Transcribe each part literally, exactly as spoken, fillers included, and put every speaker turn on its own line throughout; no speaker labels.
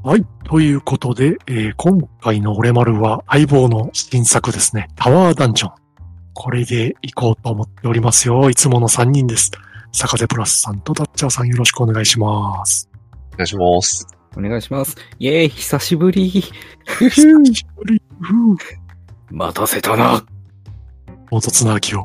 はい。ということで、えー、今回の俺丸は相棒の新作ですね。タワーダンジョン。これで行こうと思っておりますよ。いつものさんにんです。坂手プラスさんとダッチャーさんよろしくお願いします。
お願いします。
お願いします。イェーイ、久しぶり。
久しぶり。
待たせたな。
唐突な秋を。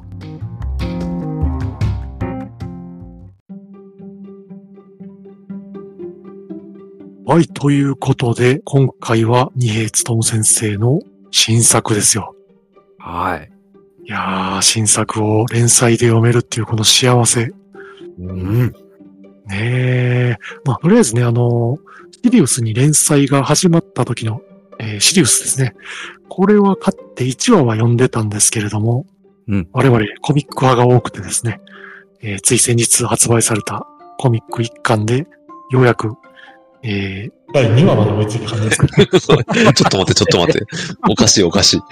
はい、ということで、今回は二平勉先生の新作ですよ。
はい。
いやー、新作を連載で読めるっていうこの幸せ。
うん。
ねえ。まあ、とりあえずね、あの、シリウスに連載が始まった時の、えー、シリウスですね。これは買っていちわは読んでたんですけれども、
うん、
我々コミック派が多くてですね、えー、つい先日発売されたコミック一巻で、ようやく、えー、だいにわまで追いついた感じですかね。
ちょっと待って、ちょっと待って。おかしいおかしい。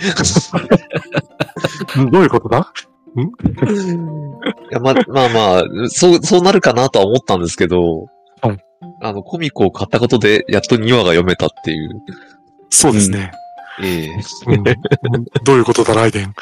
どういうことだ？んい
や、ま、まあまあ、そう、そうなるかなとは思ったんですけど、
はい。
あの、コミックを買ったことで、やっとにわが読めたっていう。
そうですね。
うん、ええ
うん。どういうことだ、ライデン。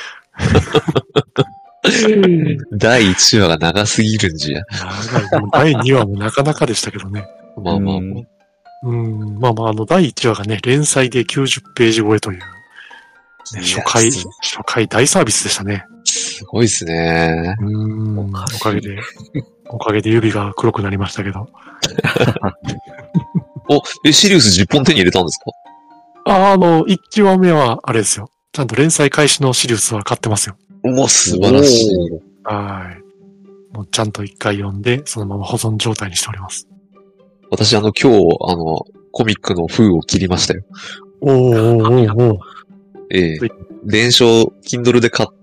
だいいちわが長すぎるんじゃ。
長い。だいにわもなかなかでしたけどね。
まあまあまあ。
うん、まあまあ、あの、だいいちわがね、連載できゅうじゅっページ超えという、ね、初回、初回大サービスでしたね。
すごいですね。
うん、おかげで、おかげで指が黒くなりましたけど。
お、え、シリウスじゅっぽん手に入れたんですか？
あ、あの、いちわめは、あれですよ。ちゃんと連載開始のシリウスは買ってますよ。
お、素晴らしい。
はい。もうちゃんといっかい読んで、そのまま保存状態にしております。
私、あの、今日、あの、コミックの封を切りましたよ。
おーおーおーおー。
ええー。電書、Kindle で買って、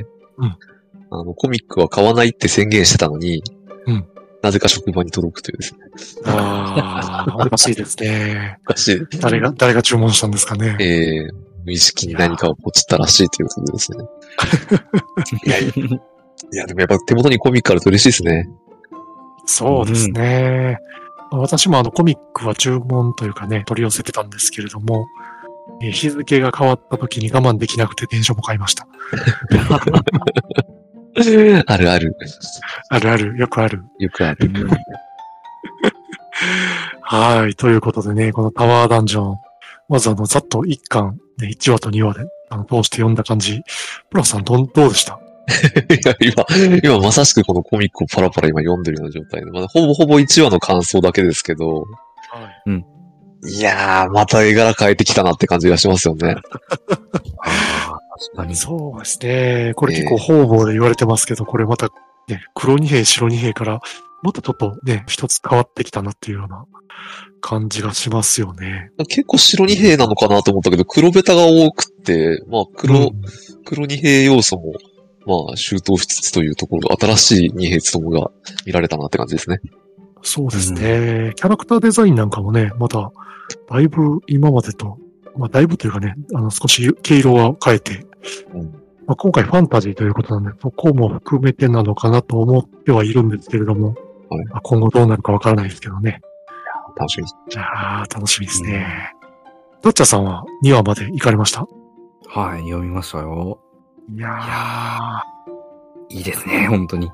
うん。
あの、コミックは買わないって宣言してたのに、
うん。
なぜか職場に届くというですね。
ああ、おかしいですね。
おかしい。
誰が、誰が注文したんですかね。
ええー。無意識に何かをポチったらしいということですね。いやいや、いや、でもやっぱ手元にコミックあると嬉しいですね。
そうですね。うん、私もあのコミックは注文というかね、取り寄せてたんですけれども、えー、日付が変わった時に我慢できなくて電書も買いました。
あるある。
あるある、よくある。
よくある。
はい。ということでね、このタワーダンジョン、まずあの、ざっといっかん、ね、いちわとにわで、あの、通して読んだ感じ。プラスさん、どん、どうでした？
いや、今、今まさしくこのコミックをパラパラ今読んでるような状態で、まだほぼほぼいちわの感想だけですけど、はい。
うん。
いやー、また絵柄変えてきたなって感じがしますよね。
ああ、確かに。
そうですね。これ結構方々で言われてますけど、えー、これまた、ね、黒二兵、白二兵から、またちょっとね、一つ変わってきたなっていうような感じがしますよね。
結構白二兵なのかなと思ったけど、黒ベタが多くて、まあ黒、うん、黒二兵要素も、まあ、周到しつつというところ、新しい二兵ともが見られたなって感じですね。
そうですね。うん、キャラクターデザインなんかもね、また、だいぶ今までと、まあ、だいぶというかね、あの、少し毛色は変えて、うんまあ、今回ファンタジーということなんで、そこも含めてなのかなと思ってはいるんですけれども、はいまあ、今後どうなるかわからないですけどね。
楽しみ。
じゃあ、楽しみですね。ドッチャさんはにわまで行かれました？
はい、読みましたよ。
いやー。
いやーいいですね、本当に。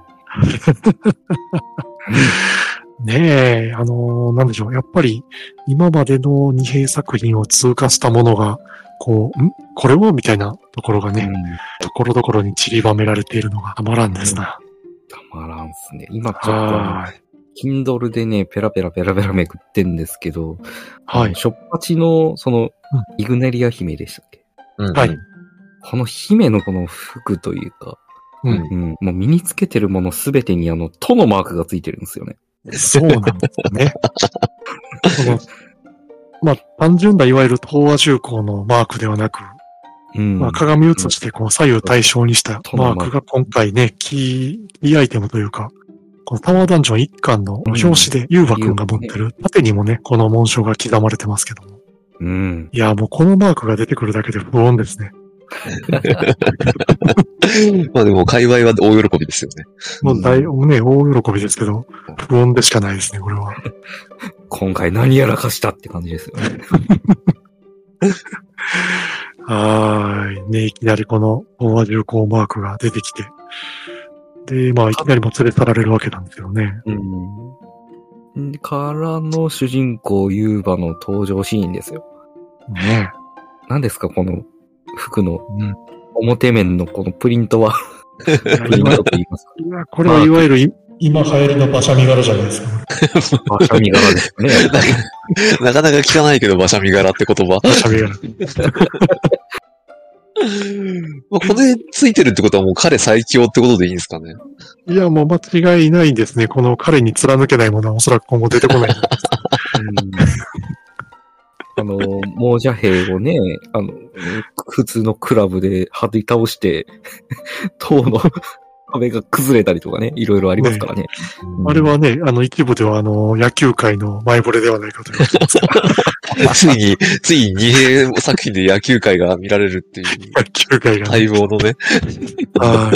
ねえ、あのー、なんでしょう。やっぱり、今までの二兵作品を通過したものが、こう、んこれはみたいなところがね、うん、ところどころに散りばめられているのがたまらんですな。
たまらんっすね。今ちょっと、Kindle でね、ペラペラペラペラめくってんですけど、はい。しょっぱちの、その、うん、イグネリア姫でしたっけ？
うん、はい。
この姫のこの服というか、うん、うん、もう身につけてるものすべてにあの、とのマークがついてるんですよね。
そうなんですよね。そのまあ、単純ないわゆる東亜重工のマークではなく、うんまあ、鏡写してこう左右対称にしたマークが今回ね、キー、キーアイテムというか、このタワーダンジョンいっかんの表紙でユーバくんが持ってる縦にもね、この紋章が刻まれてますけども。
うん。
いや、もうこのマークが出てくるだけで不穏ですね。
まあでも、界隈は大喜びですよね。
もう大、ね、大喜びですけど、不穏でしかないですね、これは。
今回何やらかしたって感じですよね。
はーい。ね、いきなりこの飽和重工マークが出てきて。で、まあ、いきなりも連れ去られるわけなんですよね。
うん。からの主人公ユーバの登場シーンですよ。
ね。
何ですか、この服の表面のこのプリントは。プリントと言いますか。
いや、これはいわゆる今流行りの馬車身柄じゃないですか。
馬車身柄ですね。
なかなか聞かないけど、馬車身柄って言葉。
馬車身柄。
まあ、これついてるってことはもう彼最強ってことでいいんですかね。
いや、もう間違いないんですね。この彼に貫けないものはおそらく今後出てこない。
あの、亡者兵をね、あの、普通のクラブで張り倒して、塔の壁が崩れたりとかね、いろいろありますからね。ね
うん、あれはね、あの、一部ではあの、野球界の前触れではないかと言われてますから。
ついに、ついに二兵作品で野球界が見られるっていう。
野球界が、
ね。待望のね。
はい。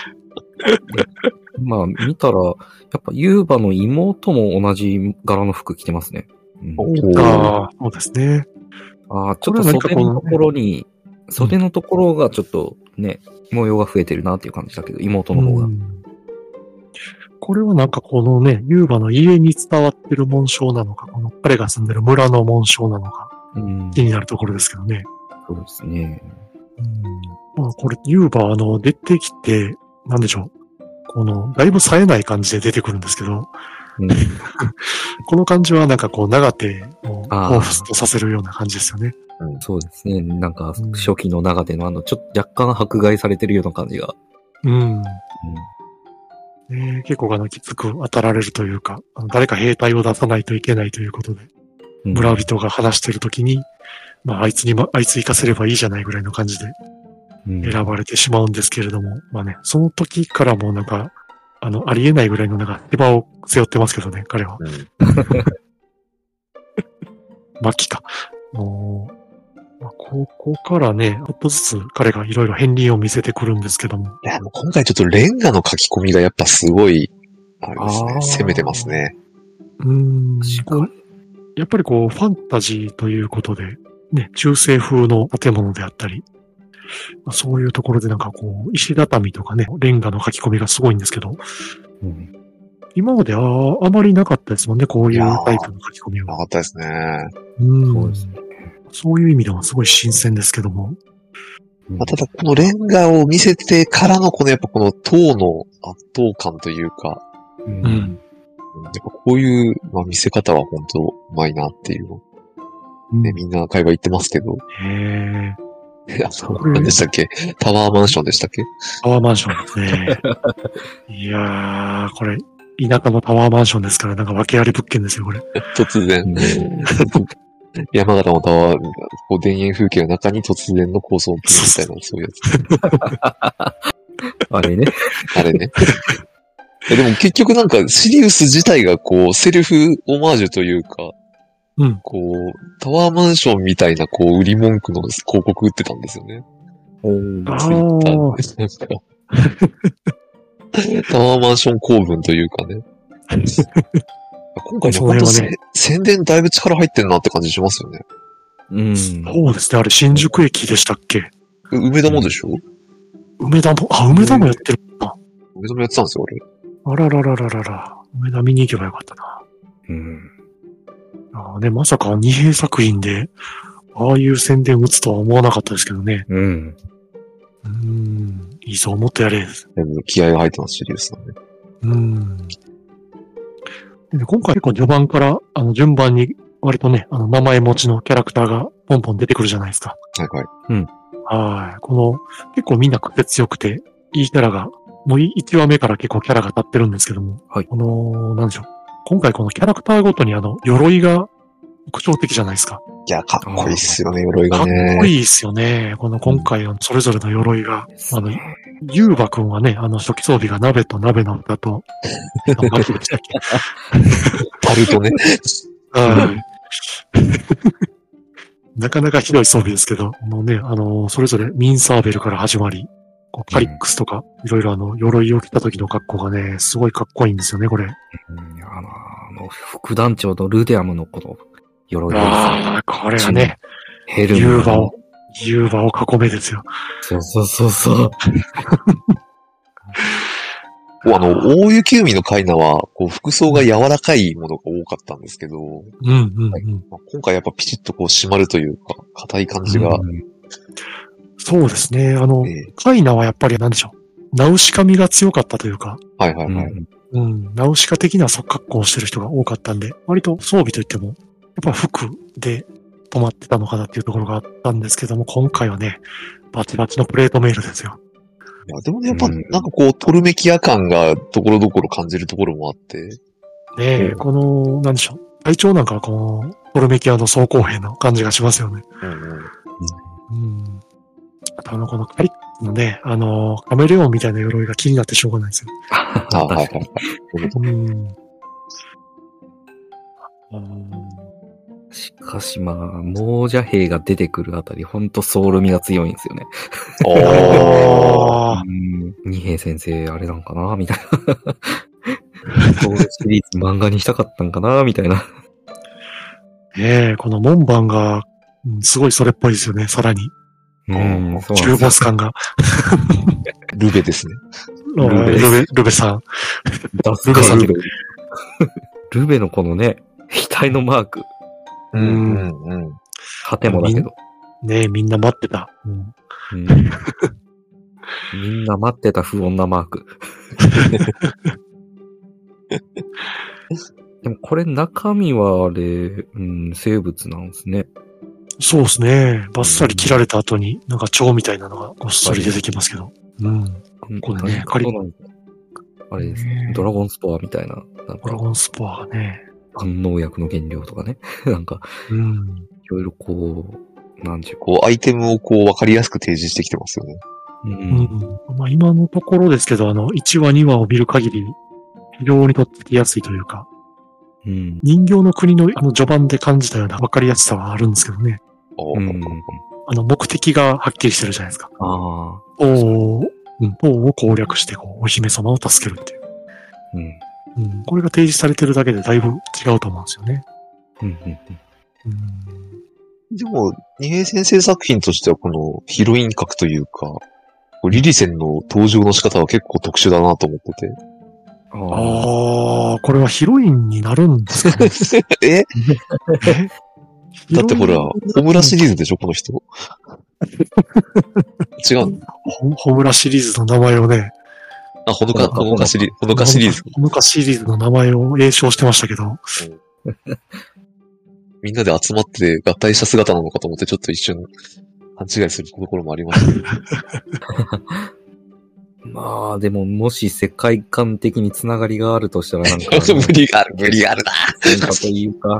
まあ、見たら、やっぱユーバの妹も同じ柄の服着てますね。
うん、ああ、そうですね。
ああ、ちょっと袖のところに、袖のところがちょっとね、模様が増えてるなっていう感じだけど、妹の方が。うん、
これはなんかこのね、ユーバの家に伝わってる紋章なのか、この彼が住んでる村の紋章なのか、うん、気になるところですけどね。
そうですね。
うん、まあこれ、ユーバあの、出てきて、なんでしょう。この、だいぶ冴えない感じで出てくるんですけど、うん、この感じはなんかこう、長手を彷彿とさせるような感じですよね。
うん、そうですね。なんか、初期の長手のあの、ちょっと若干迫害されてるような感じが。
うん。うんね、結構あの、きつく当たられるというか、誰か兵隊を出さないといけないということで、うん、村人が話してるときに、まあ、あいつに、ま、あいつ行かせればいいじゃないぐらいの感じで、選ばれてしまうんですけれども、うん、まあね、その時からもなんか、あの、ありえないぐらいのなんか、手羽を背負ってますけどね、彼は。うん、末期か。もう、まあ、ここからね、ちょっとずつ彼がいろいろ片鱗を見せてくるんですけども。
いや、もう今回ちょっとレンガの書き込みがやっぱすごい、あれですね、攻めてますね。
うーん。やっぱりこう、ファンタジーということで、ね、中世風の建物であったり、まあ、そういうところでなんかこう、石畳とかね、レンガの書き込みがすごいんですけど、うん、今まではあまりなかったですもんね、こういうタイプの書き込みは。
なかったですね。
うん。そうですね。そういう意味ではすごい新鮮ですけども。
まあ、ただ、このレンガを見せてからのこのやっぱこの塔の圧倒感というか、うん。うん、やっぱこういう、まあ、見せ方は本当うまいなっていうの、うんね、みんな会話言ってますけど。
へー。
あの、何でしたっけ？タワーマンションでしたっけ？
タワーマンションですね。いやー、これ、田舎のタワーマンションですから、なんか訳あり物件ですよ、これ。
突然。山形のタワー、こう田園風景の中に突然の高層ビルみたいな、そういうや
つ。あれね。
あれね。でも結局なんか、シリウス自体がこう、セルフオマージュというか、うん。こう、タワーマンションみたいな、こう、売り文句の広告売ってたんですよね。
おー。ツイッターで。
タワーマンション構文というかね。今回ね、ほんとね、宣伝だいぶ力入ってんなって感じしますよね。
うん。そうですね。あれ、新宿駅でしたっけ？
梅田もでしょ？
梅田も、あ、梅田もやってるな。
梅田もやってたんですよ、
俺。あらららららら。梅田見に行けばよかったな。うん。あね、まさか二兵作品で、ああいう宣伝打つとは思わなかったですけどね。うん。うん。いいぞ、もっとやれ。だ
いぶ気合が入ってます、シリウスさんね。
うん。で今回結構序盤から、あの、順番に割とね、あの、名前持ちのキャラクターがポンポン出てくるじゃないですか。
はいはい。
うん。はい。この、結構みんな癖強くて、いいキャラが、もういちわめから結構キャラが立ってるんですけども。はい。この、なんでしょう。今回このキャラクターごとにあの、鎧が特徴的じゃないですか。
いや、かっこいいっすよね、鎧がね。
かっこいいっすよね。この今回のそれぞれの鎧が、うん、あの、ユーバくんはね、あの初期装備が鍋と鍋の蓋と、何でしたっけ？
バルトね。
はい。 なかなかひどい装備ですけど、もうね、あの、それぞれミンサーベルから始まり、こうカリックスとか、いろいろあの、鎧を着た時の格好がね、すごいかっこいいんですよね、これ。
うん、あの、あの副団長とルデアムのこの鎧
ああ、これはね、
ヘルム。
ユーバを、ユーバを囲めですよ。
そうそうそうそう。
あの、大雪海のカイナは、こう、服装が柔らかいものが多かったんですけど、うん
うんうん、
今回やっぱピチッとこう締まるというか、硬い感じが。うん、
そうですね。あの、えー、カイナはやっぱり何でしょう。ナウシカ味が強かったというか。
はいはいはい。
うん、ナウシカ的な格好をしてる人が多かったんで、割と装備といっても、やっぱ服で止まってたのかなっていうところがあったんですけども、今回はね、バチバチのプレートメールですよ。
いや、でもね、やっぱ、なんかこう、トルメキア感がところどころ感じるところもあって。
ねえ、この、なんでしょう。体調なんかはこの、トルメキアの装甲兵の感じがしますよね。うん、うん。うん。あとあの、このカリックのね、あの、カメレオンみたいな鎧が気になってしょうがないですよ。
ああ、はいはいはい。うん。
しかしまあ、亡者兵が出てくるあたり、ほんとソウル味が強いんですよね。
おー。
二兵先生、あれなんかなみたいな。ソウルシリーズ漫画にしたかったんかなみたいな。
ねえ、この門番が、うん、すごいそれっぽいですよね、さらに。
うん、そう
中ボス感が。
ルベですね。
ルベ、ルベ、ルベさん。
ルベさん。ルベのこのね、額のマーク。
うんうんうん。
果てもだけど。
ねえ、みんな待ってた。うん
うん、みんな待ってた不穏なマーク。でもこれ中身はあれ、うん、生物なんですね。
そうですね。バッサリ切られた後に、なんか蝶みたいなのがごっそり出てきますけど。うん。これね、カリッ。
あれですね。ドラゴンスポアみたいな。なんか
ドラゴンスポアがね。
反応薬の原料とかね。なんか、うん。いろいろこう、なんちゅう。
こう、アイテムをこう、わかりやすく提示してきてますよね。
うん。うん、まあ今のところですけど、あの、いちわにわを見る限り、非常にとっつきやすいというか、うん、人形の国のあの序盤で感じたような分かりやすさはあるんですけどね。うん、あの目的がはっきりしてるじゃないですか。ああ。王を、うん、王を攻略してこうお姫様を助けるっていう。うん。うん。これが提示されてるだけでだいぶ違うと思うんですよね。うんうんうん。
うん、でも、二平先生作品としてはこのヒロイン格というか、リリセンの登場の仕方は結構特殊だなと思ってて。
ああ、これはヒロインになるんですかね。
ええだってほら、ホムラシリーズでしょ、この人。違う
ホ。ホムラシリーズの名前をね。
あ、ほのか、ほのかシリーズ。ほのかシリーズ。
ほのかシリーズの名前を詠唱してましたけど。
みんなで集まって合体した姿なのかと思ってちょっと一瞬勘違いするところもありましたけど。
まあ、でも、もし世界観的につながりがあるとしたらなんか。
無理がある、無理があるな。
なんかというか。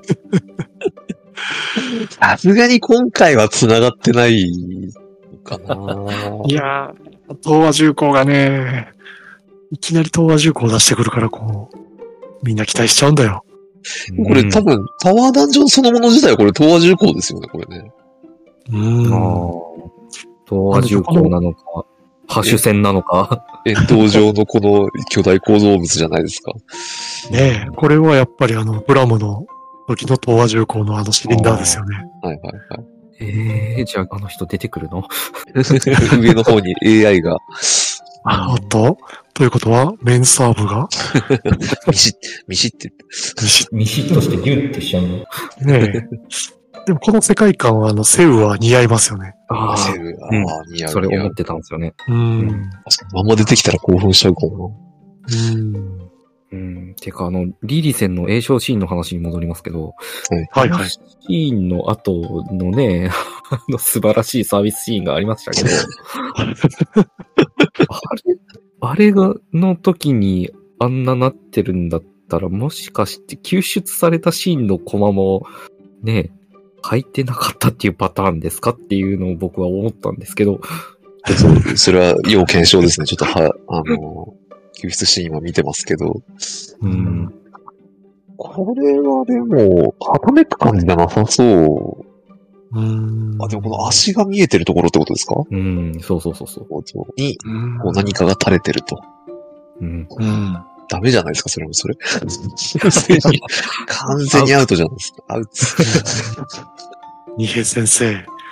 さすがに今回はつながってないのかな。
いやー、東和重工がね、いきなり東和重工を出してくるからこう、みんな期待しちゃうんだよ。
これ多分、タワーダンジョンそのもの自体はこれ東和重工ですよね、これね。
うーん。
東和重工なのか。ハッシュ戦なのか
円筒状のこの巨大構造物じゃないですか。
ねえ、これはやっぱりあの、プラムの時の東和重工のあのシリンダーですよね。
はいはいはい。
ええー、じゃああの人出てくるの
上の方に エーアイ が。
あ、おっとということは、メンサーブが
ミシッ、ミシッって言って。
ミシッ、ミシッとしてギュンってしちゃうの。
ねえ。でもこの世界観はあの、セウは似合いますよね。
ああ、セウ、ああ、うん、似合う。
それ思ってたんですよね。
うん。
確かに、まんま出てきたら興奮しちゃうかも
な。うん。
うん。てか、あの、リリセンの栄唱シーンの話に戻りますけど、
はいはい。
シーンの後のね、あの素晴らしいサービスシーンがありましたけど、あれ、あれが、の時にあんななってるんだったら、もしかして救出されたシーンのコマも、ね、書いてなかったっていうパターンですかっていうのを僕は思ったんですけど。
そう、それは要検証ですね。ちょっとは、あの、救出シーンは見てますけど。
うん。
これはでも、はためく感じじゃなさそう
うん。
あ、でもこの足が見えてるところってことですか？
うん、そうそうそうそう。
に、こう何かが垂れてると。
うん。
うん。
ダメじゃないですか、それもそれ。完全にアウトじゃないですか。アウト。
二平先生。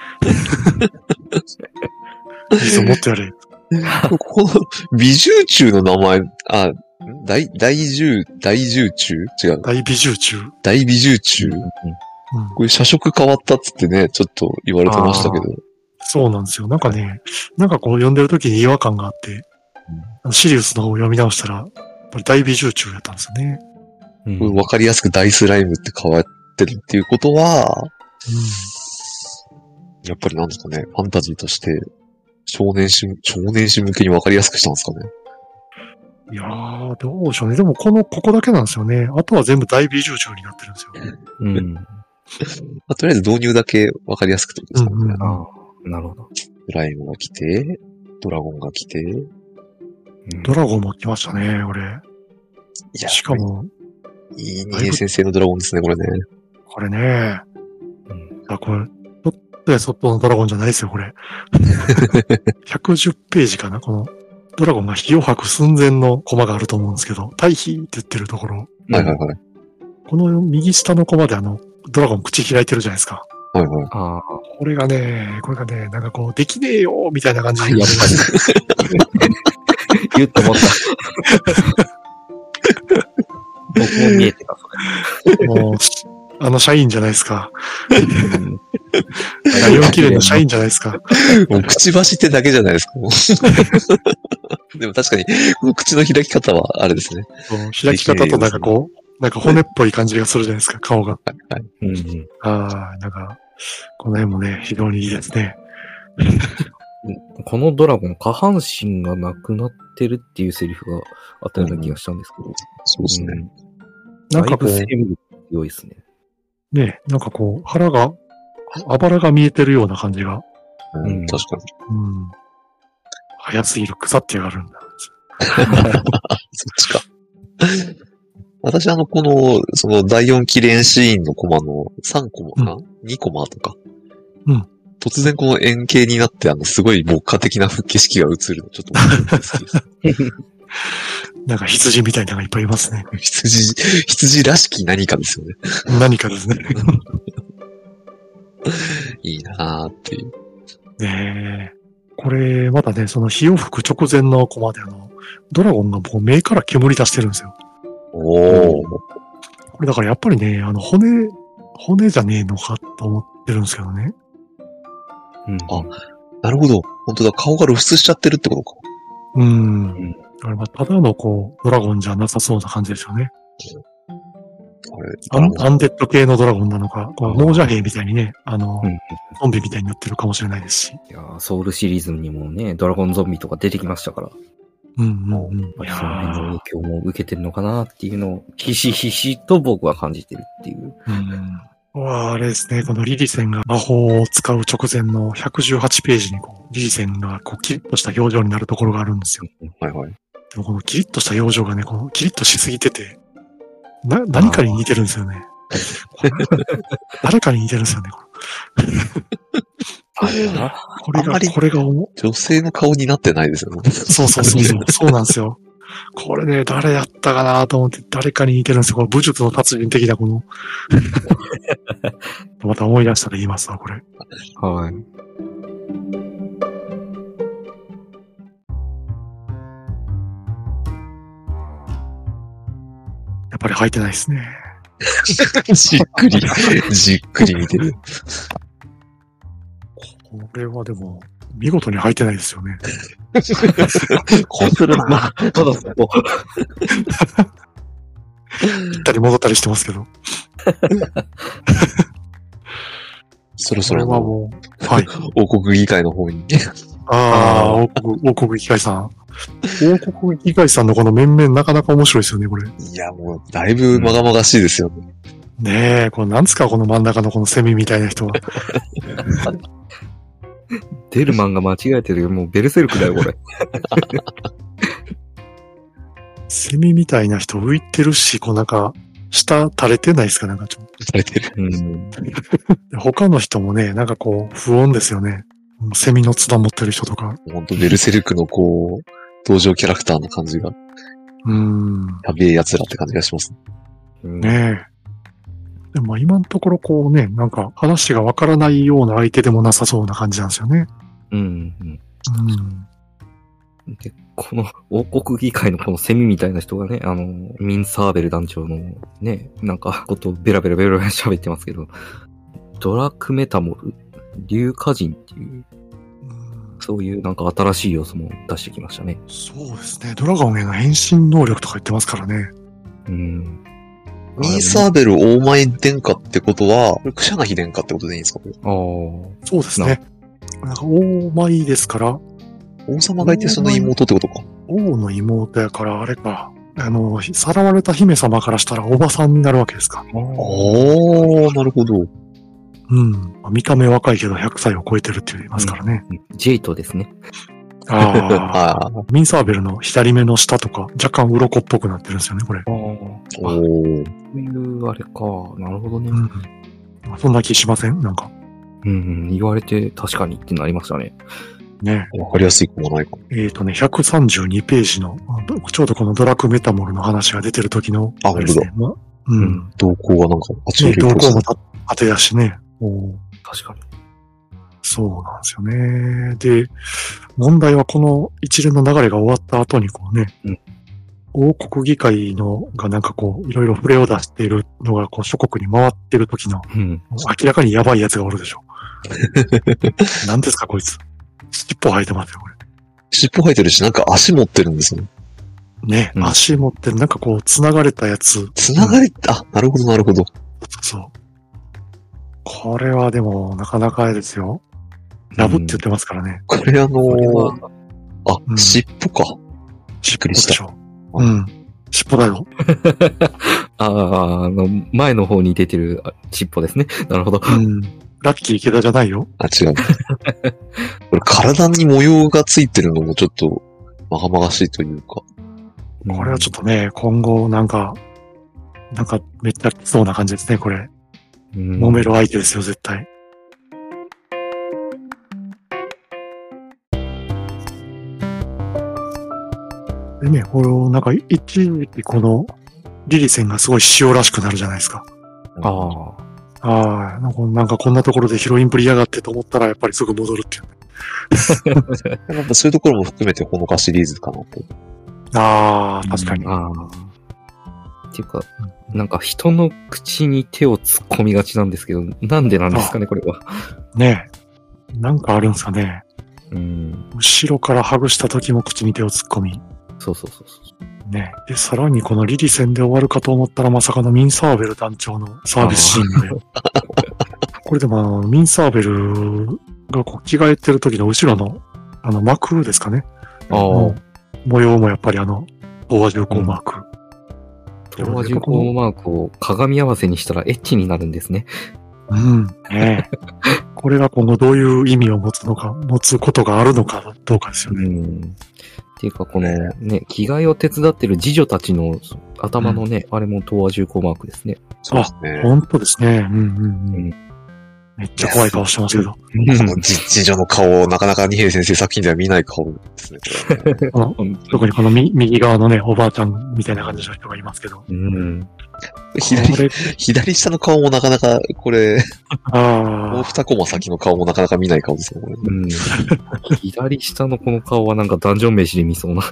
いいぞ、もっとやれ。
この美獣虫の名前、あ、大、大獣、大獣虫違う。
大美獣虫。
大美獣虫、うん、これ社食変わったっつってね、ちょっと言われてましたけど。
そうなんですよ。なんかね、なんかこう読んでる時に違和感があって、うん、シリウスの方を読み直したら、やっぱり大美獣虫やったんですよね。
うん、これ分かりやすく大スライムって変わってるっていうことは、うん、やっぱりなんですかね、ファンタジーとして少年誌、少年誌向けに分かりやすくしたんですかね。
いやー、どうでしょうね。でもこの、ここだけなんですよね。あとは全部大美獣虫になってるんですよ。
うん。
まあ、とりあえず導入だけ分かりやすくってことですかね。うんうん、
ああ、なるほど。
スライムが来て、ドラゴンが来て、うん、
ドラゴンも来ましたね、これ。いや、しかも、
いい二平先生のドラゴンですね、これね。
これね。うん、あ、これ、ちょっとやそっとのドラゴンじゃないですよ、これ。ひゃくじゅうページかな、この。ドラゴンが火を吐く寸前のコマがあると思うんですけど、退避って言ってるところ。
はいはいはい。
この右下のコマであの、ドラゴン口開いてるじゃないですか。
はいはい。
ああ。
これがね、これがね、なんかこう、できねえよみたいな感じで。
やっぱり。言うと思った。僕も見えてた、
それ。もう、あの社員じゃないですか。ライオンキレイの社員じゃないですか。
もう口走ってだけじゃないですか。でも確かに、この口の開き方はあれですね。
開き方となんかこう、なんか骨っぽい感じがするじゃないですか、顔が。
はいはい。
うんうん、
ああ、なんか、この辺もね、非常にいいですね。
このドラゴン、下半身がなくなってるっていうセリフがあったような気がしたんですけど。うん、
そうですね。うん、
なんかこう、
強いですね。
ね、なんかこう、腹が、あばらが見えてるような感じが。
うん、確かに。
うん。早すぎる腐ってやがるんだ。
そっちか。私あの、この、その第四記念シーンのコマのさんコマか、うん、にコマとか。
うん。
突然この円形になって、あの、すごい牧歌的な景色が映るの、ちょっと面白いです。
なんか羊みたいなのがいっぱいいますね。
羊、羊らしき何かですよね。
何かですね。
いいなーっていう。
ねえ。これ、まだね、その火を吹く直前のコマであの、ドラゴンがもう目から煙出してるんですよ。
おー。
これだからやっぱりね、あの、骨、骨じゃねえのかと思ってるんですけどね。
うん、あ、なるほど。本当だ、顔が露出しちゃってるってことか。
うん。うんあれはただのこう、ドラゴンじゃなさそうな感じですよね。あれアン、アンデッド系のドラゴンなのか、こう、亡者兵みたいにね、あの、うん、ゾンビみたいになってるかもしれないですし。
いやソウルシリーズにもね、ドラゴンゾンビとか出てきましたから。
うんうんうん。
その辺の影響も受けてるのかなっていうのを、ひしひしと僕は感じてるっていう。
うん。わあ、あれですね、このリリセンが魔法を使う直前のひゃくじゅうはちページにこう、リリセンがこう、キリッとした表情になるところがあるんですよ。
はいはい。
でもこのキリッとした表情がね、このキリッとしすぎてて、な、何かに似てるんですよね。誰かに似てるんですよね、これ。これが、これが
女性の顔になってないですよね。
そうそうそうそう。そうなんですよ。これね、誰やったかなと思って、誰かに似てるんですよ。この武術の達人的なこの。また思い出したら言いますわ、これ。
はい。
やっぱり履いてないですね。
じっくり、じっくり見てる。
これはでも、見事に履いてないですよね。
こするな。
ただそこ。
行ったり戻ったりしてますけど。
そろそろ
はもう、はい。
王国議会の方に。
ああ、王国、王国議会さん。王国議会さんのこの面々なかなか面白いですよね、これ。
いや、もう、だいぶまがまがしいですよね。
うん、ねえ、これなんですか、この真ん中のこのセミみたいな人は。
出る漫画間違えてるよ。もうベルセルクだよ、これ。
セミみたいな人浮いてるし、こうなんか、 下垂れてないですかなんかちょっと。
垂れてる。
うん。
他の人もね、なんかこう、不穏ですよね。セミの綱持ってる人とか。
ほんとベルセルクのこう、登場キャラクターの感じが。
うん。
やべえ奴らって感じがします。
ねえ。でも今のところこうね、なんか話がわからないような相手でもなさそうな感じなんですよね。
うん。うん。
うん。
で、この王国議会のこのセミみたいな人がね、あの、ミンサーベル団長のね、なんかことをベラベラベラベラ喋ってますけど、ドラクメタモル、硫化人っていう、そういうなんか新しい要素も出してきましたね。
そうですね。ドラゴンへの変身能力とか言ってますからね。
うん。
ミンサーベル大前殿下ってことは、クシャナヒ殿下ってことでいいんですか？
ああ。
そうですね。なんか大前ですから、
王様がいてその妹ってことか。
王の妹やから、あれか。あの、さらわれた姫様からしたらおばさんになるわけですか。
ああ、なるほど。
うん。見た目若いけどひゃくさいを超えてるって言いますからね。
うん、ジェイトですね。
ああ。ミンサーベルの左目の下とか、若干鱗っぽくなってるんですよね、これ。ああ。
そういうあれか。なるほどね。うん。
そんな気しません？なんか。
うん、言われて確かにってなりましたね。
ね。わかりやすい子がないかも。
えっとね、ひゃくさんじゅうにページの、ちょうどこのドラクメタモルの話が出てる時の、
あ、本当だ。
ま、うん。
動向がなんか、
あっちの動向も当てやしね。お
確かに。
そうなんですよね。で、問題はこの一連の流れが終わった後にこうね、うん、王国議会のがなんかこう、いろいろ触れを出しているのがこう諸国に回ってる時の、うん、明らかにやばい奴がおるでしょ。何ですかこいつ。尻尾生えてますよ、これ。
尻尾生えてるし、なんか足持ってるんですよ。
ね、うん、足持ってる、なんかこう、繋がれたやつ。
繋がれた、あ、なるほど、なるほど。
そう。これはでも、なかなかですよ。ラブって言ってますからね。
うん、これあのー、あ、うん、尻尾か。
尻尾でしょ。うん。尻尾だよ。
ああ、あの、前の方に出てる尻尾ですね。なるほど。
うんラッキー池田じゃないよ。
あ、違う。これ体に模様がついてるのもちょっと、まがまがしいというか。こ
れはちょっとね、今後なんか、なんかめっちゃきそうな感じですね、これ。揉める相手ですよ、絶対。でね、これなんか一時期このリリセンがすごい塩らしくなるじゃないですか。
ああ。
ああ、なんかこんなところでヒロインぶりやがってと思ったらやっぱりすぐ戻るっていう、
ね。やっぱそういうところも含めてほのかシリーズかなと。
ああ、確かに。うん、あ
っていうか、なんか人の口に手を突っ込みがちなんですけど、なんでなんですかね、これは。
ねえ。なんかあるんですかね。
うん。
後ろからハグした時も口に手を突っ込み。
そうそうそうそう。
ね。で、さらにこのリリ戦で終わるかと思ったらまさかのミンサーベル団長のサービスシーンで。これでもあの、ミンサーベルがこう着替えてる時の後ろの、あの幕ですかね。
ああ。
模様もやっぱりあの、東和重工マーク。
東和重工マークを鏡合わせにしたらエッチになるんですね。
うん。ねえ。これが今後どういう意味を持つのか、持つことがあるのかどうかですよね。
うんっていうか、このね、着替えを手伝ってる次女たちの頭のね、うん、あれも東和重工マークですね。
そうですね。本当ですね。うんうんうん。めっちゃ怖い顔してますけど。こ
の次女の顔をなかなか二平先生作品では見ない顔ですね。
特にこの右側のね、おばあちゃんみたいな感じの人がいますけど。
うん、
左、左下の顔もなかなか、これ、もう二コマ先の顔もなかなか見ない顔ですね、これ。
うん、左下のこの顔はなんかダンジョン飯で見そうな。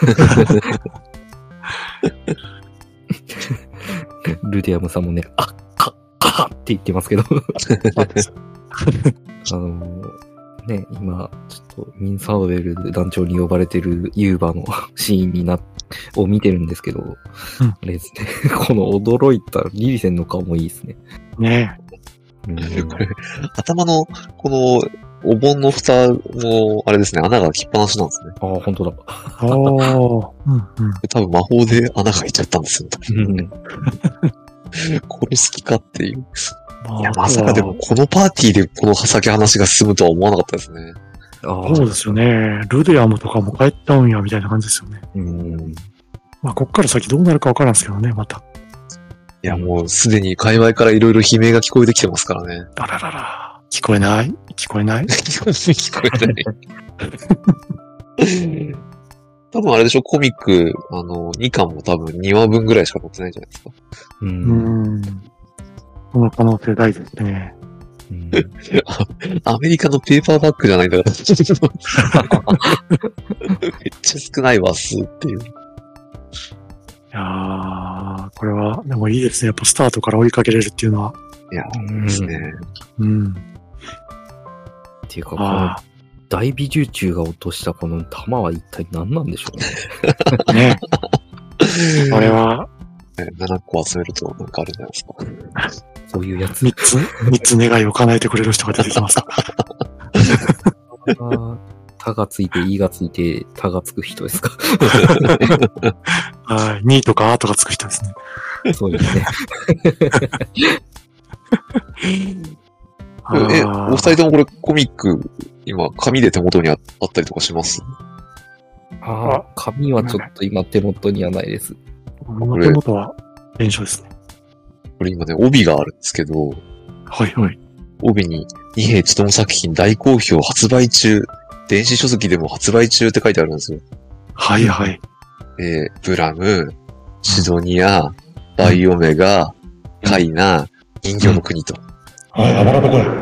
ルディアムさんもね、あっ、か、かって言ってますけど。あのね、今、ちょっとミンサーベル団長に呼ばれてるユーバのシーンにな、を見てるんですけど、うん、あれですね、この驚いたリリセンの顔もいいですね。
ね
え。うん、これ、頭の、この、お盆の蓋も、あれですね、穴が開きっぱなしなんですね。
ああ、本当だ。
ああ、うんうん。
多分魔法で穴が開いちゃったんですよ。うん、これ好きかっていう。いや、まさかでもこのパーティーでこの先話が進むとは思わなかったですね。
あそうですよね。ルデアムとかも帰っちゃうんや、みたいな感じですよね。
うん。
まあ、こっから先どうなるかわからんすけどね、また。
いや、もうすでに界隈からいろいろ悲鳴が聞こえてきてますからね。
あららら。聞こえない聞こえない
聞こえない。多分あれでしょ、コミック、あの、にかんも多分にわぶんぐらいしか載ってないんじゃないですか。
うん。うん。その可能性大ですね。
うん、アメリカのペーパーバッグじゃないんだから。めっちゃ少ないわ、数っていう。い
やー、これは、でもいいですね。やっぱスタートから追いかけれるっていうのは。
いや、いいですね。
うん。
っていうか、この大美獣虫が落としたこの弾は一体何なんでしょうね。
ね。これは、
ななこ集めるとなんかあるんじゃないですか。
そういうやつ。
みっつ、みっつ願いを叶えてくれる人が出てきますから。
たがついて、いがついて、たがつく人ですか。
はい。にとかあとがつく人ですね。
そうですね。
え、お二人ともこれコミック、今、紙で手元に あ, あったりとかします？
ああ、紙はちょっと今手元にはないです。
手元は電書ですね。
これ今ね、帯があるんですけど、
はいはい。
帯に、二兵勉作品大好評発売中、電子書籍でも発売中って書いてあるんですよ。
はいはい。
えー、ブラム、シドニア、バイオメガ、うん、カイナ、人形の国と。
うん、はい、あばらどこや。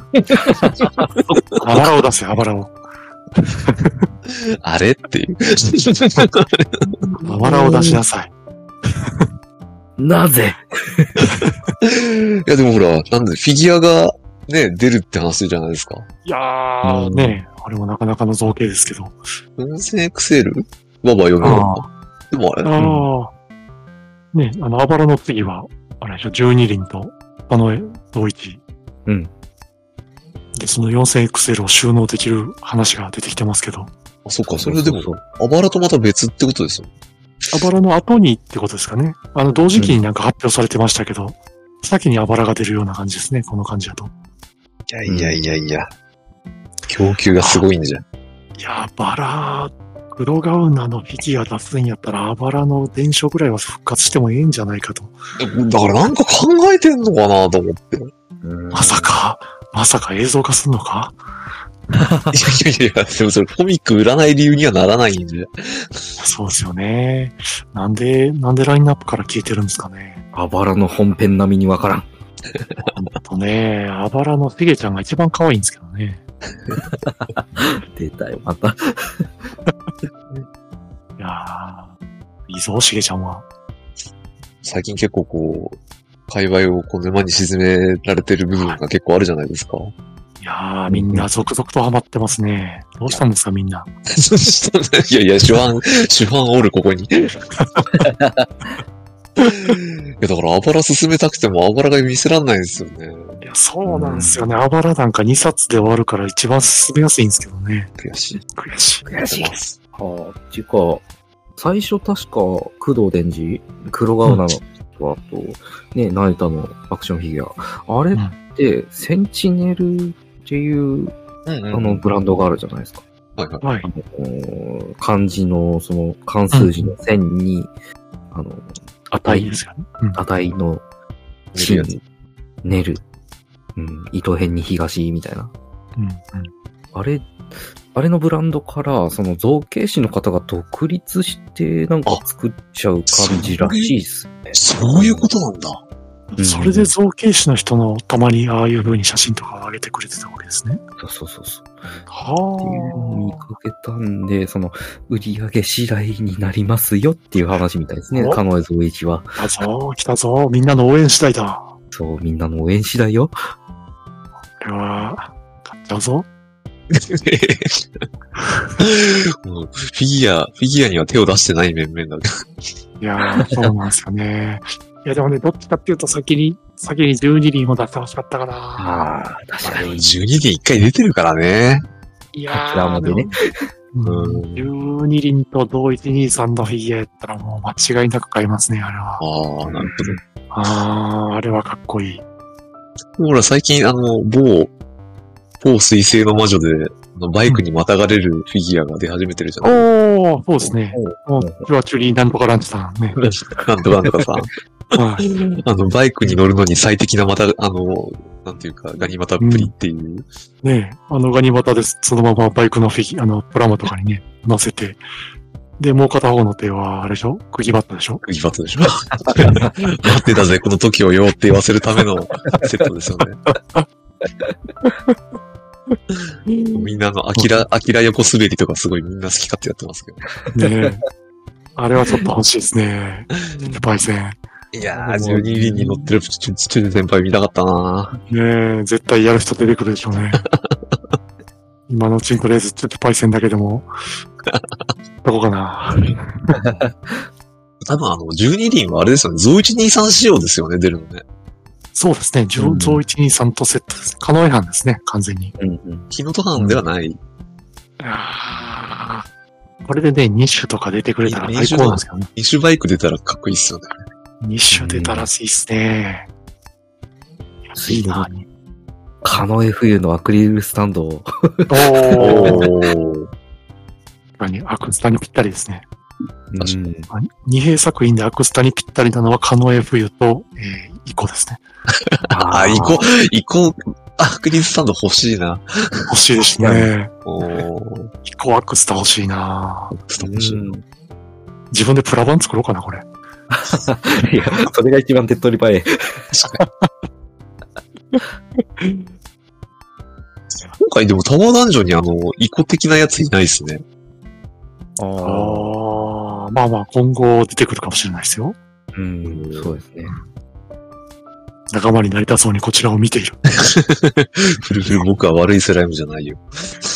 あばらを出せ、あばらを。
あれっていう。
あばらを出しなさい。
なぜ
いやでもほら、なんでフィギュアがね、出るって話じゃないですか。
いやー、ねあれもなかなかの造形ですけど。
よんせんエックスエル はバイオメガか。でもあれ
ああ、うん、ねあの、あばらの次は、あれでしょ、じゅうに輪と、あの、同一。
うん。
で、その よんせんエックスエル を収納できる話が出てきてますけど。
あ、そっか、それでも、あばらとまた別ってことですよ。
あばらの後にってことですかね。あの、同時期になんか発表されてましたけど、うん、先にあばらが出るような感じですね、この感じだと。
いやいやいやいや、供給がすごいんじゃん。
いや、あばら、黒ガウナのフィギュア出すんやったら、あばらの伝承ぐらいは復活してもいいんじゃないかと。
だからなんか考えてんのかなと思って。
まさか、まさか映像化すんのか
いやいやいや、でもそれコミック売らない理由にはならないんで。
そうですよね。なんで、なんでラインナップから消えてるんですかね。
あばらの本編並みにわからん。
ほんとね、あばらのフィゲちゃんが一番可愛いんですけどね。
出たよ、また。い
やー、いいぞ、しげちゃんは。
最近結構こう、界隈をこう沼に沈められてる部分が結構あるじゃないですか。
いやー、みんな続々とハマってますね。どうしたんですか、みんな。
いやいや、主犯、主犯おる、ここに。いや、だから、あばら進めたくても、あばらが見せらんないんですよね。
いや、そうなんですよね。あばらなんかにさつで終わるから一番進めやすいんですけどね。
悔しい。
悔しい。
悔しい。はあ、っていうか、最初確か、工藤伝次、黒ガウナの、と、あと、ね、ナイタのアクションフィギュア。あれって、うん、センチネルっていう、うんうんうん、あの、ブランドがあるじゃないですか。
はいはい。
あの漢字の、その、漢数字の線に、うん、あの、
値ですよね。
うん、値の、地に、練る。うん、糸辺に東みたいな。
うんうん、
あれ、あれのブランドから、その造形師の方が独立してなんか作っちゃう感じらしいっすね。
そういうことなんだ。
うん、それで造形師の人のたまにああいう風に写真とかを上げてくれてたわけですね。
そうそうそうそう。
はあ。
っていうのを見かけたんで、その、売り上げ次第になりますよっていう話みたいですね、狩野造一は。
来たぞ、来たぞ、みんなの応援次第だ。
そう、みんなの応援次第よ。
これは、買っちゃうぞ。
もうフィギュア、フィギュアには手を出してない面々だけど。
いやー、そうなんですよね。いや、でもね、どっちかっていうと先に、先にじゅうに輪を出してほしかったかな。
ああ、確かに。
じゅうに輪一回出てるからね。
いや
ー、でね。
うん、じゅうに輪と同いちにさんのフィギュアやったらもう間違いなく買いますね、あれは。
ああ、なるほど。
ああ、あれはかっこいい。
ほら、最近あの、某、某水星の魔女で、バイクにまたがれるフィギュアが出始めてるじゃない、
うん、おー、そうですね。もう、ピュアチュリーなんとかランチさんね。
なんとかなんとかさん。
はい、
あの、バイクに乗るのに最適なまた、あの、なんていうか、ガニ股っぷりっていう。うん、
ねえ、あのガニ股です。そのままバイクのフィギュア、あの、プラモとかにね、乗せて。で、もう片方の手は、あれでしょ？釘バットでしょ？
釘バットでしょ待ってたぜ、この時をよって言わせるためのセットですよね。みんなのアキラ、アキラ横滑りとかすごいみんな好き勝手やってますけど。
ねえ。あれはちょっと欲しいですね。パイセン。
いやー、じゅうに輪に乗ってるちちち先輩見たかったな
ねえ、絶対やる人出てくるでしょうね。今のうちにとりあえずちょっとパイセンだけでも、どこかな。
多分あの、じゅうに輪はあれですよね。ゾウいちにさん仕様ですよね、出るのね。
そうですね。ゾウいちにさんとセットですね。カノエ班ですね、完全に。
うんうん。キノト班ではない。うん、
あこれでね、に種とか出てくれたら最高なんですけどね。
に種バイク出たらかっこいいっすよね。
に種出たらいいっすね。
うん、いいな。カノエ冬のアクリルスタンドを。お
ー。アクスタにぴったりですね。
確かに。
二兵作品でアクスタにぴったりなのはカノエ冬と、えー、イコですね。
ああ、イコ、イコ、アクリルスタンド欲しいな。
欲しいですね。
おー。
イコアクスタ欲しいな。
アクスタ欲しいな。
自分でプラバン作ろうかな、これ。
いや、それが一番手っ取り早い。
今回でもタワーダンジョンにあの、イコ的なやついないですね。
ああ、まあまあ今後出てくるかもしれないですよ。
うん、そうですね。
仲間になりたそうにこちらを見ている。
ふるふる僕は悪いスライムじゃないよ。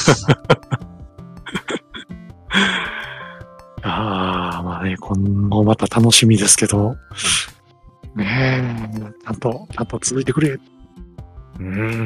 ああ、まあね、今後また楽しみですけど、ねえ、ちゃんと、ちゃんと続いてくれ。
うん。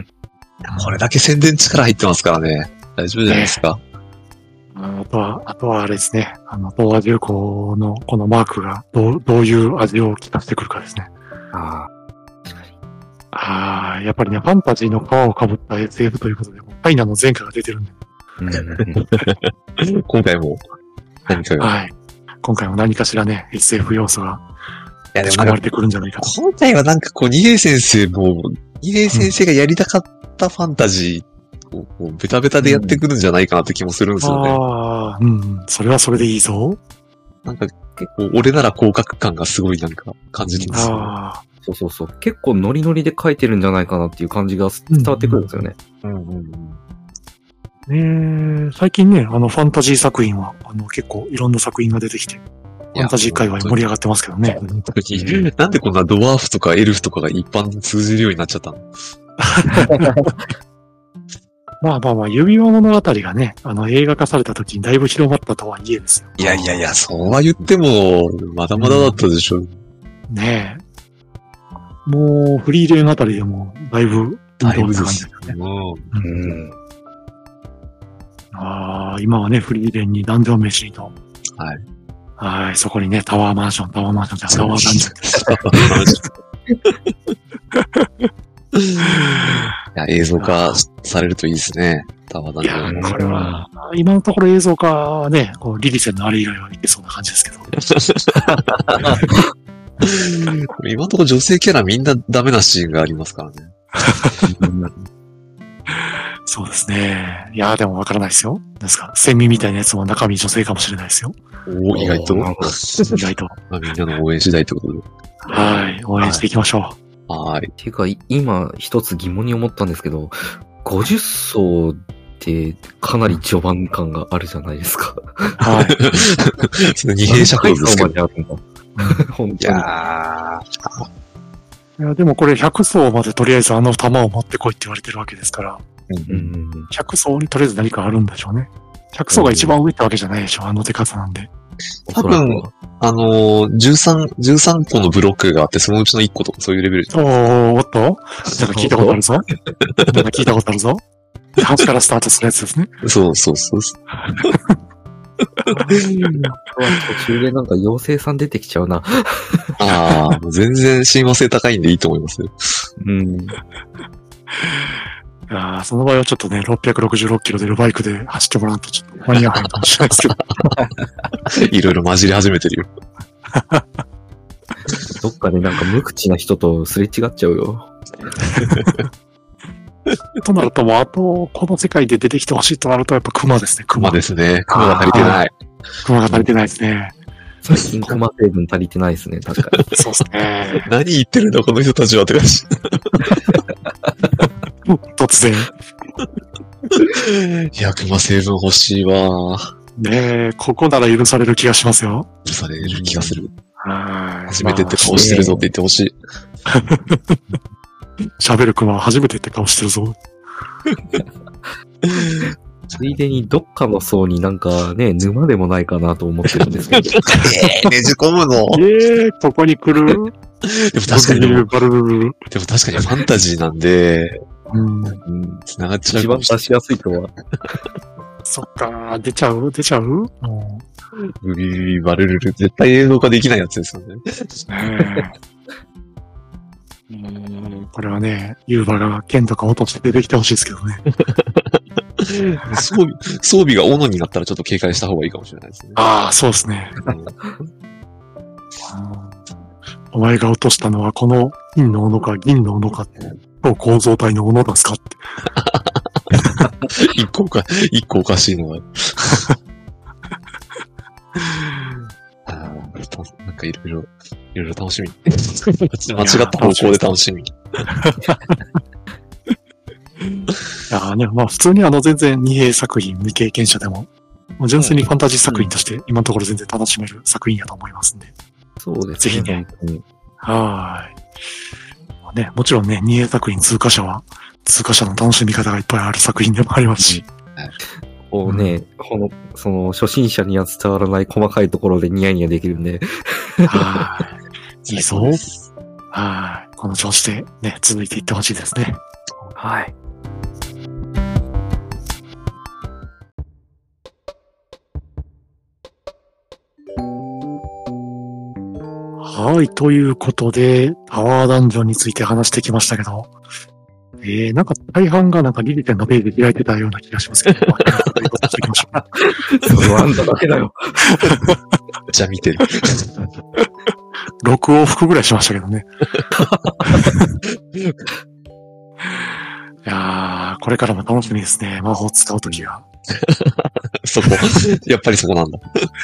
これだけ宣伝力入ってますからね。大丈夫じゃないですか。
ね、あとは、あとはあれですね。あの、東亜重工のこのマークがどう、どういう味を効かせてくるかですね。
ああ。
ああ、やっぱりね、ファンタジーの皮をかぶった エスエフ ということで、ファイナの前科が出てるんで。
うん、今回も何かが。
はい。今回も何かしらね、エスエフ 要素が仕込まれてくるんじゃないかと。
今回はなんかこう、二平先生も、二平先生がやりたかったファンタジーをこうベタベタでやってくるんじゃないかなって気もするんですよね。
うん、ああ、うん。それはそれでいいぞ。
なんか結構、俺なら広角感がすごいなんか感じるんですよ、ね。ああ。
そうそうそう。結構ノリノリで書いてるんじゃないかなっていう感じが伝わってくるんですよね。
うんうんうん。
ねえ、最近ね、あの、ファンタジー作品は、あの、結構いろんな作品が出てきて、ファンタジー界隈盛り上がってますけどね。
なんでこんなドワーフとかエルフとかが一般に通じるようになっちゃったの
まあまあまあ、指輪物語がね、あの、映画化された時にだいぶ広まったとはいえですよ。
いやいやいや、そうは言っても、まだまだだったでしょ。うん、
ねえ。もう、フリーレンあたりでも、だいぶ、
だいぶです
感じですね。
うん。
うん、ああ、今はね、フリーレンにダンジョン飯と。
はい。
はい、そこにね、タワーマンション、タワーマンションじゃタワーダンジョン。
いや、映像化されるといいですね。タワーダンジョン。
いや、これは、今のところ映像化はね、こうリリセンのあれ以外はいけそうな感じですけど。
今のところ女性キャラみんなダメなシーンがありますからね。
そうですね。いや、でもわからないですよ。ですか、セミみたいなやつも中身女性かもしれないですよ。
お意外と。
意外と。
まあ、みんなの応援次第ってことで。
はい。応援していきましょ
う。はい。
ていうか、今一つ疑問に思ったんですけど、ごじゅっ層ってかなり序盤感があるじゃないですか。
はい。
その二兵者構ですけど。
本当に。いやいや、でもこれひゃく層までとりあえずあの弾を持ってこいって言われてるわけですから、
うん、
ひゃく層にとりあえず何かあるんでしょうね。ひゃく層が一番上ってわけじゃないでしょう、あのデカさなんで。
多分、あのー、じゅうさん、じゅうさん個のブロックがあって、そのうちのいっことかそういうレベル。
おー、おっとなんか聞いたことあるぞ。なんか聞いたことあるぞ。はちからスタートするやつですね。
そうそうそう。
途中でなんか妖精さん出てきちゃうな。
ああ、全然親和性高いんでいいと思いますよ。
うん。
ああ、その場合はちょっとね、ろっぴゃくろくじゅうろっキロ出るバイクで走ってもらうとちょっと間に合わないかもしれないですけど。
いろいろ混じり始めてるよ。
どっかでなんか無口な人とすれ違っちゃうよ。
となると、もうあと、この世界で出てきてほしいとなると、やっぱ熊ですね。
熊ですね。熊が足りてない。
熊が足りてないですね。
最近熊成分足りてないですね、確かに。
そうですね。
何言ってるんだ、この人たちはって感じ。
突然。
いや、熊成分欲しいわ。
ねえ、ここなら許される気がしますよ。
許される気がする。
はい。
初めてって顔してるぞって言ってほしい。
喋る熊は初めてって顔してるぞ。
ついでにどっかの層になんかね、沼でもないかなと思ってるんですけど。
えー、ねじ込むの
えー、ここに来るでも
確かにでも、でも確かにファンタジーなんで、
うん。
繋がっちゃう。
一番出しやすいとは。
そっか、出ちゃう出ちゃう
ブビビビバルルル、絶対映像化できないやつですよね。
ねえうんこれはね、ユーバが剣とか落として出てきてほしいですけどね。
装備、装備が斧になったらちょっと警戒した方がいいかもしれないですね。
ああ、そうですね。お前が落としたのはこの金の斧か銀の斧かって、超構造体の斧ですかって。
一個か、一個おかしいのが。なんかいろいろ、いろいろ楽しみ。間違った方向で楽しみ。い
やね、まあ普通にあの全然二兵作品未経験者でも、もう純粋にファンタジー作品として今のところ全然楽しめる作品やと思いますんで。
そうですね。
ぜひね。はい。ね、もちろんね、二兵作品通過者は、通過者の楽しみ方がいっぱいある作品でもありますし。
こうね、この、その、初心者には伝わらない細かいところでニヤニヤできるんで。
はい。いいぞ。はい。この調子でね、続いていってほしいですね。
はい。
はい。ということで、タワーダンジョンについて話してきましたけど、えー、なんか大半がなんかリリテンのページで開いてたような気がしますけど、まあ、ということしていきましょう。
それはあんただけだよ。
じゃあ見てる。
ろく往復ぐらいしましたけどね。いやー、これからも楽しみですね。魔法を使うときが。
そこ。やっぱりそこなんだ。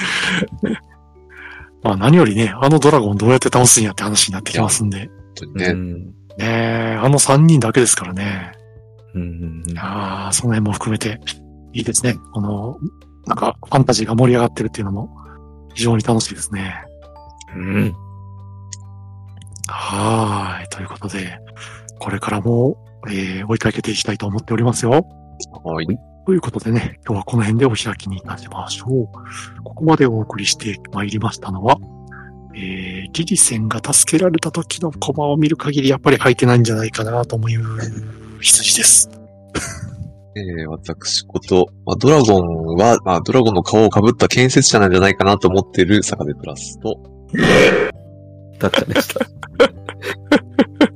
まあ何よりね、あのドラゴンどうやって倒すんやって話になってきますんで。
本当にね。うん
ねえ、あのさんにんだけですからね。
うんうんうん、
ああ、その辺も含めていいですね。この、なんかファンタジーが盛り上がってるっていうのも非常に楽しいですね。
うん。
はーい。ということで、これからも、えー、追いかけていきたいと思っておりますよ。
はい。
ということでね、今日はこの辺でお開きにいたしましょう。ここまでお送りしてまいりましたのは、えー、リリセンが助けられた時のコマを見る限りやっぱり履いてないんじゃないかなという羊です。
えー、私こと、まあ、ドラゴンは、まあ、ドラゴンの顔を被った建設者なんじゃないかなと思っている坂部プラスと、
だったでした。